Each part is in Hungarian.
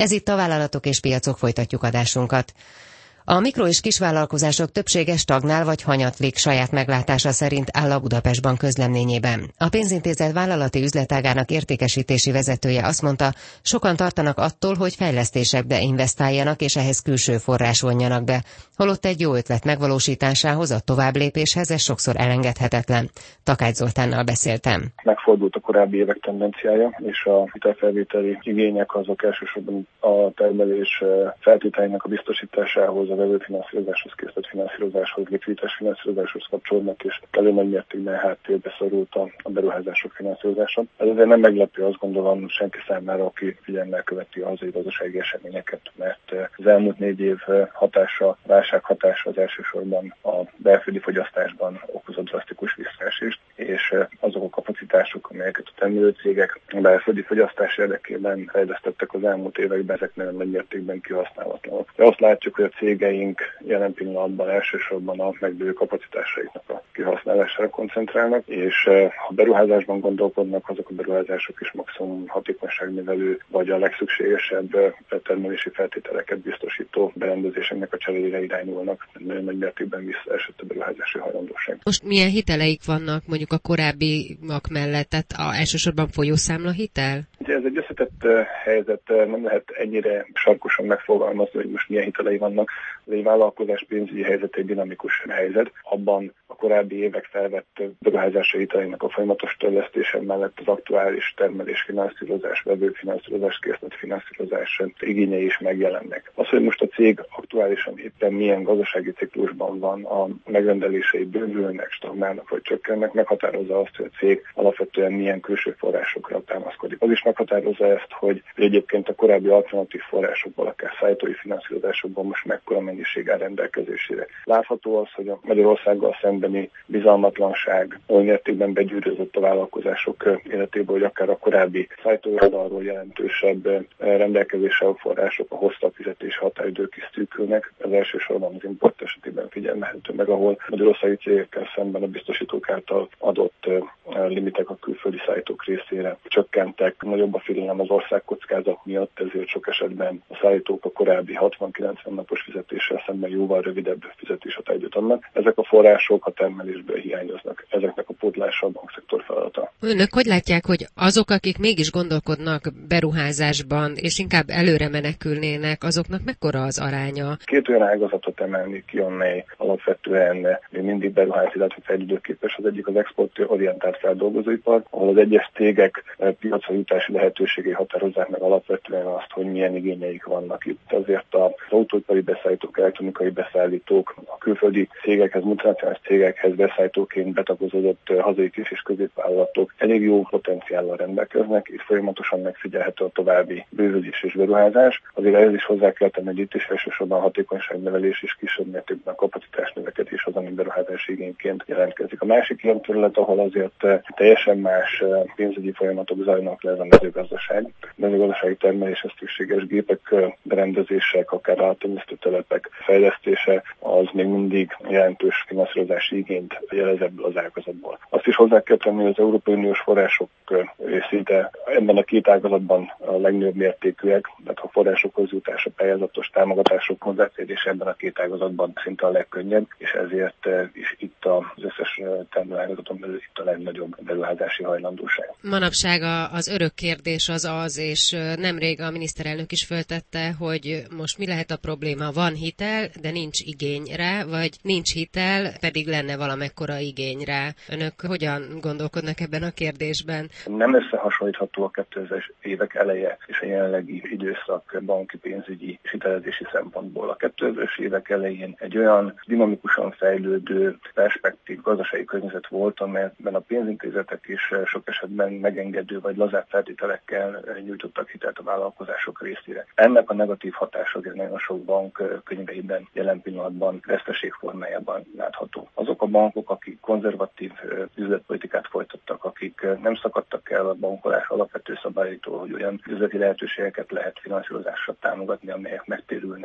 Ez itt a Vállalatok és Piacok, folytatjuk adásunkat. A mikro- és kisvállalkozások többsége stagnál vagy hanyatlik, saját meglátása szerint áll a Budapest Bank közleményében. A pénzintézet vállalati üzletágának értékesítési vezetője azt mondta, sokan tartanak attól, hogy fejlesztésekbe investáljanak és ehhez külső forrás vonjanak be. Holott egy jó ötlet megvalósításához, a továbblépéshez ez sokszor elengedhetetlen. Takács Zoltánnal beszéltem. Megfordult a korábbi évek tendenciája, és a hitelfelvételi igények azok elsősorban a termelés feltételeinek a biztosításához, a vevőfinanszírozáshoz, készletfinanszírozáshoz, likviditás finanszírozáshoz kapcsolódnak, és elég nagy mértékben háttérbe szorult a beruházások finanszírozása. Ez azért nem meglepő, azt gondolom senki számára, aki figyelemmel követi a hazai gazdasági eseményeket, mert az elmúlt 4 év hatása, válság hatása az elsősorban a belföldi fogyasztásban okozott drasztikus visszaesést, és azok a kapacitások, amelyeket a termelőcégek a belföldi fogyasztás érdekében fejlesztettek az elmúlt években, ezek nagyon nagy mértékben kihasználatlanok. De azt látjuk, hogy a cégeink jelen pillanatban elsősorban a meglévő kapacitásaiknak a kihasználására koncentrálnak, és ha beruházásban gondolkodnak, azok a beruházások is maximum hatékonyságnövelő, vagy a legszükségesebb termelési feltételeket biztosító berendezéseknek a cserére irányulnak. Nagyon nagy mértékben visszaesett a beruházási hajlandóság. Most milyen hiteleik vannak mondjuk a korábbiak mellett, tehát elsősorban folyószámla hitel? Ugye ez egy összetett helyzet, nem lehet ennyire sarkosan megfogalmazni, hogy most milyen hitelei vannak. Ez egy vállalkozás pénzügyi helyzet, egy dinamikus helyzet. Abban a korábbi évek felvett beruházási hiteleinek a folyamatos törlesztése mellett az aktuális termelésfinanszírozás, vevőfinanszírozás, készletfinanszírozás igényei is megjelennek. Az, hogy most a cég aktuálisan éppen milyen gazdasági ciklusban van, a megrendelései bővülnek, stagnálnak vagy csökkennek, meghatározza azt, hogy a cég alapvetően milyen külső forrásokra támaszkodik. Az is meghatározza ezt, hogy egyébként a korábbi alternatív forrásokból, akár szállítói finanszírozásokból most mekkora mennyiség áll rendelkezésére. Látható az, hogy a Magyarországgal szembeni bizalmatlanság oly mértékben begyűrözött a vállalkozások életéből, hogy akár a korábbi szállítói oldalról jelentősebb rendelkezésre a források, a hosszabb fizetési határidők is szűkülnek. Ez elsősorban az import esetében figyelmehető meg, ahol magyarországi cégekkel szemben a biztosítók által adott limitek a külföldi szállítók részére csökkentek. Nagyobb a félelem az országkockázat miatt, ezért sok esetben a szállítók a korábbi 60-90 napos fizetéssel szemben jóval rövidebb fizetés határidőt adnak. Ezek a források a termelésből hiányoznak. Ezeknek a pótlása a bankszektor feladata. Önök hogy látják, hogy azok, akik mégis gondolkodnak beruházásban, és inkább előre menekülnének, azoknak mekkora az aránya? 2 olyan ágazatot emelnék ki, amely alapvetően még mindig beruház, illetve fejlődőképes. Az egyik az exportorientált feldolgozóipar, ahol az egyes cégek piacra jutási lehetőségei határozzák meg alapvetően azt, hogy milyen igényeik vannak itt. Azért az autóipari beszállítók, elektronikai beszállítók, a külföldi cégekhez, multinacionális cégekhez beszállítóként betagozódott hazai kis és középvállalatok elég jó potenciállal rendelkeznek, és folyamatosan megfigyelhető a további bővülés és beruházás. Azért ehhez is hozzá kell tenni, hogy itt is elsősorban a hatékonyságnövelés és kisebb mértékben a kapacitás növekedés az, ami beruházási igényként jelentkezik. A másik ilyen terület, ahol azért teljesen más pénzügyi folyamatok zajlanak le, ez a mezőgazdaság. A mezőgazdasági termeléshez szükséges gépek, berendezések, akár állattenyésztőtelepek fejlesztése, az még mindig jelentős finanszírozási igényt jelez ebből az ágazatból. Azt is hozzá kell tenni, hogy az Európai Uniós források szinte ebben a 2 ágazatban a legnagyobb mértékűek, tehát a forrásokhoz jutás, a pályázatos támogatások hozzáférése ebben a 2 ágazatban szinte a legkönnyebb, és ezért is itt az összes termelőágazaton belül itt a legnagyobb beruházási hajlandóság. Manapság az örök kérdés az, és nemrég a miniszterelnök is föltette, hogy most mi lehet a probléma? Van hitel, de nincs igény rá, vagy nincs hitel, pedig lenne valamekkora igény rá. Önök hogyan gondolkodnak ebben a kérdésben? Nem összehasonlítható a 2000-es évek eleje és a jelenlegi időszak banki pénzügyi és hitelezési szempontból. A 2000-es évek elején egy olyan dinamikusan fejlődő perspektív gazdasági környezet volt, amelyben a pénzintézetek is sok esetben megengedő vagy lazább feltételekkel nyújtottak hitelt a vállalkozások részére. Ennek a negatív hatása azért nagyon sok bank könyveiben jelen pillanatban veszteség formájában látható. Azok a bankok, akik konzervatív üzletpolitikát folytattak, akik nem szakadtak el a bankolás alapvető szabályaitól, hogy olyan üzleti lehetőségeket lehet finanszírozásra támogatni, amelyek megtérülnek önmagában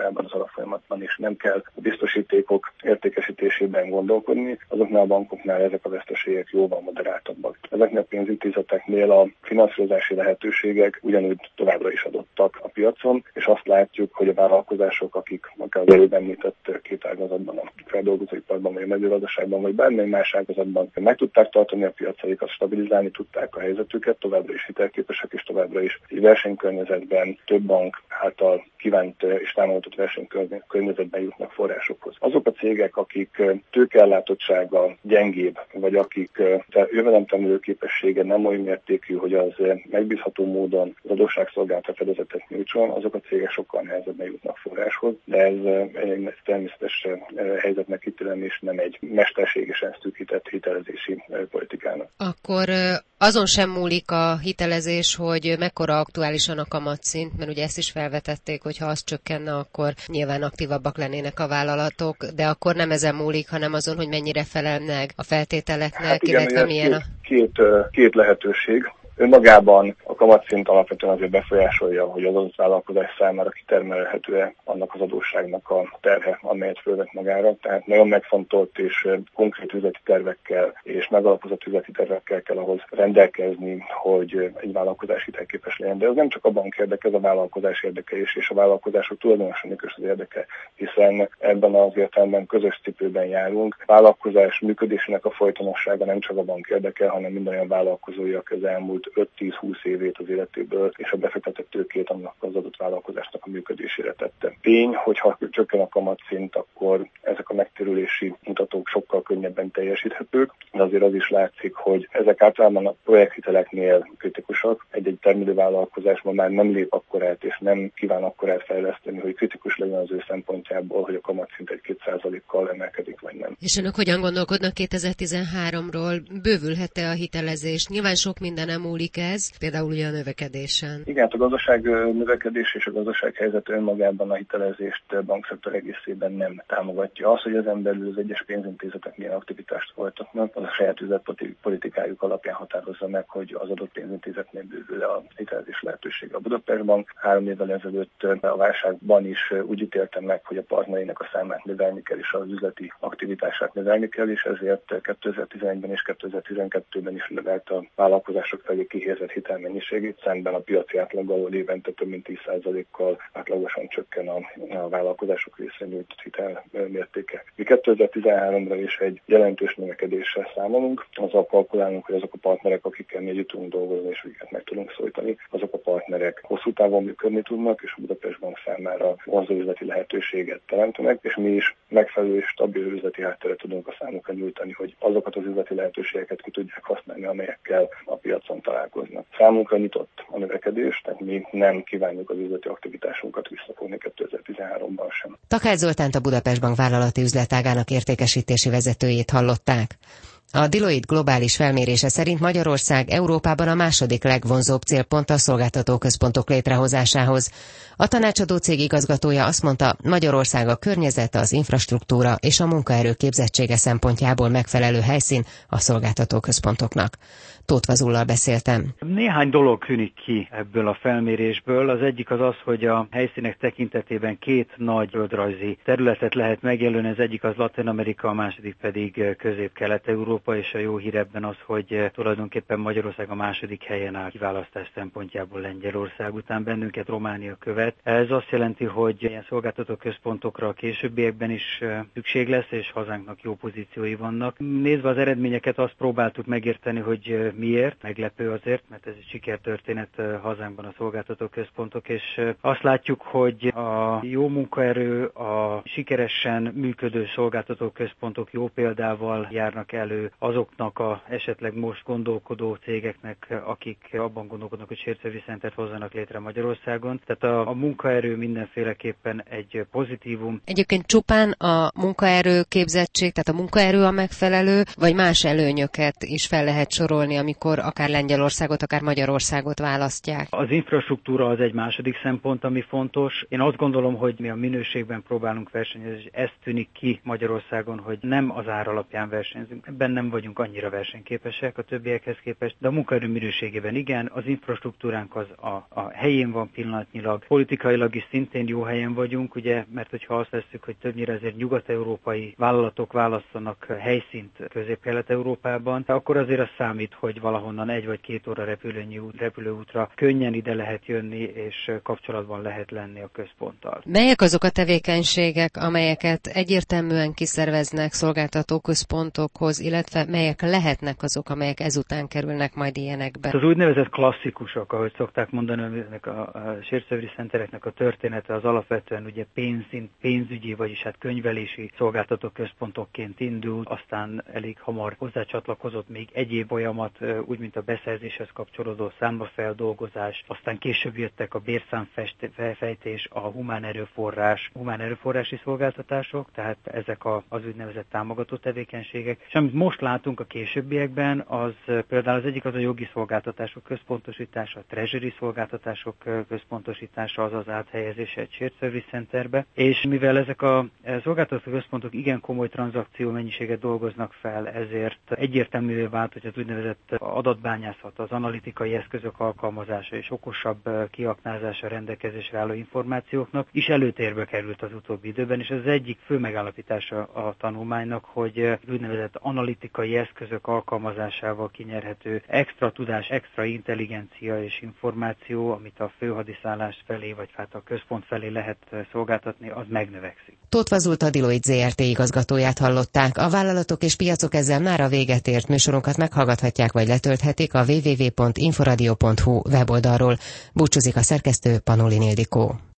magában az alapfolyamatban is nem kell a biztosítékok értékesítésében gondolkodni, azoknál a bankoknál ezek a veszteségek jóval moderáltabbak. Ezeknél a pénzintézeteknél a finanszírozási lehetőségek ugyanúgy továbbra is adottak a piacon, és azt látjuk, hogy a vállalkozások, akik akár az előbb említett két ágazatban, a feldolgozóiparban, vagy a mezőgazdaságban, vagy bármely más ágazatban meg tudták tartani a piacaikat, stabilizálni tudták a helyzetüket, továbbra is hitelképesek, és továbbra is egy versenykörnyezetben több bank által kívánt és támogatott versenykörnyezetben jutnak forrásokhoz. Azok a cégek, akik tőkeellátottsága gyengébb, vagy akik jövedelemtermelő képessége nem olyan mértékű, hogy az megbízható módon az adósságszolgáltató fedezetet nyújtson, azok a cégek sokkal nehezebben jutnak forráshoz, de ez egy természetes helyzetnek ítélem, és nem egy mesterségesen szűkített hitelezési politikának. Akkor azon sem múlik a hitelezés, hogy mekkora aktuálisan a kamatszint, mert ugye ezt is felvetették, hogy ha az csökkenne, akkor nyilván aktívabbak lennének a vállalatok, de akkor nem ezen múlik, hanem azon, hogy mennyire felel meg a feltételeknek, hát igen, illetve milyen a... Két lehetőség. Önmagában a kamatszint alapvetően azért befolyásolja, hogy az adott vállalkozás számára kitermelhető-e annak az adósságnak a terhe, amelyet fölvett magára. Tehát nagyon megfontolt és konkrét üzleti tervekkel és megalapozott üzleti tervekkel kell ahhoz rendelkezni, hogy egy vállalkozás hitelképes legyen. De ez nem csak a bank érdeke, ez a vállalkozás érdeke is, és a vállalkozások tulajdonosának is az érdeke, hiszen ebben az értelemben közös cipőben járunk. A vállalkozás működésének a folytonossága nem csak a bank érdeke, hanem minden olyan vállalkozói, aki az elmúlt 5-10-20 évét az életéből és a befektetett tőkét annak az adott vállalkozásnak a működésére tette. Tény, hogyha csökken a kamatszint, akkor ezek a megtérülési mutatók sokkal könnyebben teljesíthetők, de azért az is látszik, hogy ezek általában a projekthiteleknél kritikusak. Egy termelő vállalkozásban már nem lép akkorát és nem kíván akkorát fejleszteni, hogy kritikus legyen az ő szempontjából, hogy a kamatszint 1-2%-kal emelkedik, vagy nem. És önök hogyan gondolkodnak 2013-ról? Bővülhet-e a hitelezés? Nyilván sok mindenem múlik ez, például ugye a növekedésen. Igen, a gazdaság növekedés és a gazdaság helyzet önmagában a hitelezést bankszektor egészében nem támogatja. Az, hogy ezen belül az egyes pénzintézetek milyen aktivitást folytatnak, az a saját üzletpolitikájuk alapján határozza meg, hogy az adott pénzintézetnél bővül a hitelezés lehetősége. A Budapest Bank 3 évvel ezelőtt a válságban is úgy ítélte meg, hogy a partnereinek a számát növelni kell, és az üzleti aktivitását növelni kell, és ezért 2011-ben és 2012-ben is növelt a vállalkozások felé kihelyezett hitelmennyiségét, szemben a piaci átlaggal, ahol évente több mint 10%-kal átlagosan csökken a vállalkozások részén nyújtott hitel mértéke. Mi 2013-ra is egy jelentős növekedéssel számolunk, azzal kalkulálunk, hogy azok a partnerek, akikkel mi együtt tudunk dolgozni, és akiket meg tudunk szólítani, azok a partnerek hosszú távon működni tudnak, és a Budapest Bank számára vonzó üzleti lehetőséget teremtenek, és mi is megfelelő és stabil üzleti hátteret tudunk a számukra nyújtani, hogy azokat az üzleti lehetőségeket ki tudják használni, amelyekkel a piacon találkoznak. Számunkra nyitott a növekedés, tehát mi nem kívánjuk az üzleti aktivitásunkat visszafogni 2013-ban sem. Takács Zoltánt, a Budapest Bank vállalati üzletágának értékesítési vezetőjét hallották. A Deloitte globális felmérése szerint Magyarország Európában a második legvonzóbb célpont a szolgáltatóközpontok létrehozásához. A tanácsadó cég igazgatója azt mondta, Magyarország a környezet, az infrastruktúra és a munkaerő képzettsége szempontjából megfelelő helyszín a szolgáltatóközpontoknak. Tóth Vazullal beszéltem. Néhány dolog tűnik ki ebből a felmérésből. Az egyik az az, hogy a helyszínek tekintetében 2 nagy földrajzi területet lehet megjelölni. Az egyik az Latin-Amerika, a második pedig Közép-Kelet-Európa, és a jó hír ebben az, hogy tulajdonképpen Magyarország a második helyen áll kiválasztás szempontjából Lengyelország után, bennünket Románia követ. Ez azt jelenti, hogy ilyen szolgáltató központokra a későbbiekben is szükség lesz, és hazánknak jó pozíciói vannak. Nézve az eredményeket, azt próbáltuk megérteni, hogy miért, meglepő azért, mert ez egy sikertörténet hazánkban a szolgáltatóközpontok, és azt látjuk, hogy a jó munkaerő, a sikeresen működő szolgáltatóközpontok jó példával járnak elő azoknak a esetleg most gondolkodó cégeknek, akik abban gondolkodnak, hogy shared service centert hozzanak létre Magyarországon. Tehát a munkaerő mindenféleképpen egy pozitívum. Egyébként csupán a munkaerő képzettség, tehát a munkaerő a megfelelő, vagy más előnyöket is fel lehet sorolni, amikor akár Lengyelországot, akár Magyarországot választják? Az infrastruktúra az egy második szempont, ami fontos. Én azt gondolom, hogy mi a minőségben próbálunk versenyezni, és ez tűnik ki Magyarországon, hogy nem az ár alapján versenyzünk. Ebben nem vagyunk annyira versenyképesek a többiekhez képest, de a munkaerő minőségében igen, az infrastruktúránk az a helyén van pillanatnyilag, politikailag is szintén jó helyen vagyunk, ugye, mert hogyha azt vesszük, hogy többnyire azért nyugat-európai vállalatok választanak helyszínt Közép-Kelet-Európában, akkor azért az számít, hogy valahonnan 1 vagy 2 óra repülőútra könnyen ide lehet jönni, és kapcsolatban lehet lenni a központtal. Melyek azok a tevékenységek, amelyeket egyértelműen kiszerveznek szolgáltatóközpontokhoz, illetve melyek lehetnek azok, amelyek ezután kerülnek majd ilyenekbe? Az úgynevezett klasszikusok, ahogy szokták mondani, ennek a shared service centereknek a története az alapvetően ugye pénzügyi, vagyis hát könyvelési szolgáltatóközpontokként indult, aztán elég hamar hozzácsatlakozott még egyéb folyamat, úgy mint a beszerzéshez kapcsolódó számbafeldolgozás, aztán később jöttek a bérszámfejtés, a humán erőforrási szolgáltatások, tehát ezek az úgynevezett támogató tevékenységek. És amit most látunk a későbbiekben, az például az egyik az a jogi szolgáltatások központosítása, a treasury szolgáltatások központosítása, azaz áthelyezése egy shared service centerbe, és mivel ezek a szolgáltató központok igen komoly tranzakció mennyiséget dolgoznak fel, ezért egyértelművé vált, hogy az úgynevezett adatbányászat, az analitikai eszközök alkalmazása és okosabb kiaknázása rendelkezésre álló információknak is előtérbe került az utóbbi időben, és ez az egyik fő megállapítása a tanulmánynak, hogy úgynevezett analitikai eszközök alkalmazásával kinyerhető extra tudás, extra intelligencia és információ, amit a főhadiszállás felé, vagy hát a központ felé lehet szolgáltatni, az megnövekszik. Tóth Vazult, a Deloitte ZRT igazgatóját hallották. A vállalatok és piacok ezzel mára véget ért. Műsorunkat meghallgathatják vagy letölthetik a www.inforadio.hu weboldalról. Búcsúzik a szerkesztő, Panolin Ildikó.